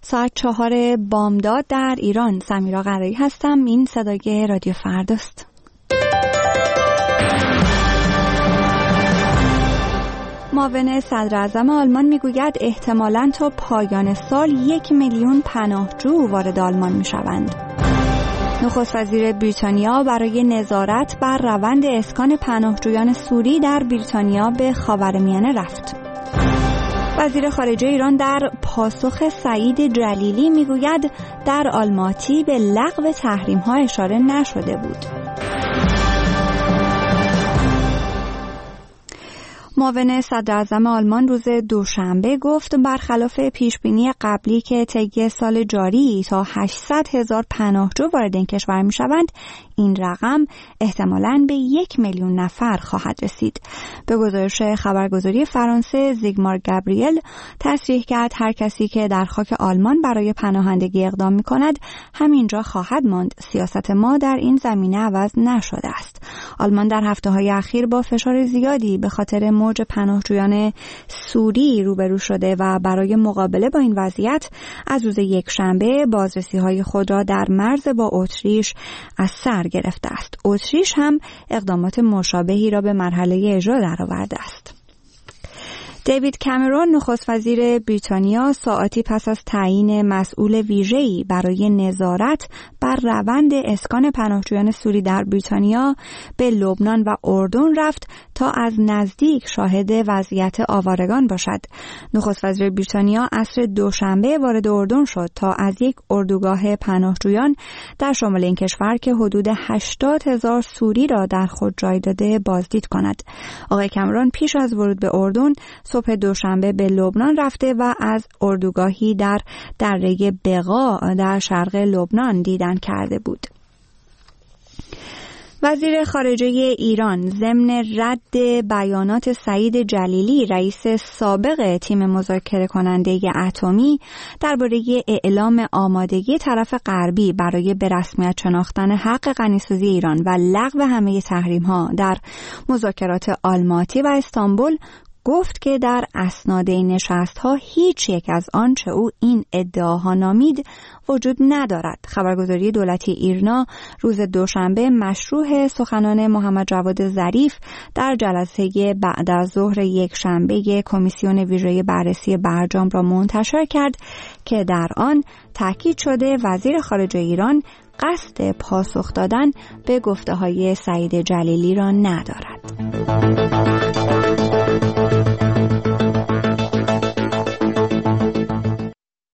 ساعت 4 بامداد در ایران. سمیرا قرایی هستم. این صدای رادیو فرداست. معاون صدر اعظم آلمان میگوید احتمالاً تا پایان سال 1 میلیون پناهجو وارد آلمان میشوند. نخست وزیر بریتانیا برای نظارت بر روند اسکان پناهجویان سوری در بریتانیا به خاورمیانه رفت. وزیر خارجه ایران در پاسخ سعید جلیلی میگوید در آلماتی به لغو تحریم‌ها اشاره نشده بود. معاون صدر اعظم آلمان روز دوشنبه گفت برخلاف پیشبینی قبلی که طی سال جاری تا 800,000 پناهجو وارد این کشور می‌شوند، این رقم احتمالاً به 1 میلیون نفر خواهد رسید. به گزارش خبرگزاری فرانسه، زیگمار گابریل تصریح کرد هر کسی که در خاک آلمان برای پناهندگی اقدام می‌کند همینجا خواهد ماند. سیاست ما در این زمینه عوض نشده است. آلمان در هفته‌های اخیر با فشار زیادی به خاطر موج پناهجویان سوری روبرو شده و برای مقابله با این وضعیت از روز یکشنبه بازرسی‌های خود را در مرز با اتریش از سر گرفته است. اتریش هم اقدامات مشابهی را به مرحله اجرا درآورده است. دیوید کامرون نخست وزیر بریتانیا ساعاتی پس از تعیین مسئول ویژه‌ای برای نظارت بر روند اسکان پناهجویان سوری در بریتانیا به لبنان و اردن رفت تا از نزدیک شاهد وضعیت آوارگان باشد. نخست وزیر بریتانیا عصر دوشنبه وارد اردن شد تا از یک اردوگاه پناهجویان در شمال این کشور که حدود 80,000 سوری را در خود جای داده بازدید کند. آقای کامرون پیش از ورود به اردن صبح دوشنبه به لبنان رفته و از اردوگاهی در دره بقا در شرق لبنان دیدن کرده بود. وزیر خارجه ایران ضمن رد بیانات سعید جلیلی رئیس سابق تیم مذاکره کننده اتمی درباره اعلام آمادگی طرف غربی برای به رسمیت شناختن حق غنیسازی ایران و لغو همه تحریم‌ها در مذاکرات آلماتی و استانبول گفت که در اسناد این نشست‌ها هیچ یک از آنچه او این ادعاها نامید وجود ندارد. خبرگزاری دولتی ایرنا روز دوشنبه مشروح سخنان محمد جواد ظریف در جلسه بعد از ظهر یک شنبه کمیسیون ویژه بررسی برجام را منتشر کرد که در آن تاکید شده وزیر خارجه ایران قصد پاسخ دادن به گفته‌های سعید جلیلی را ندارد.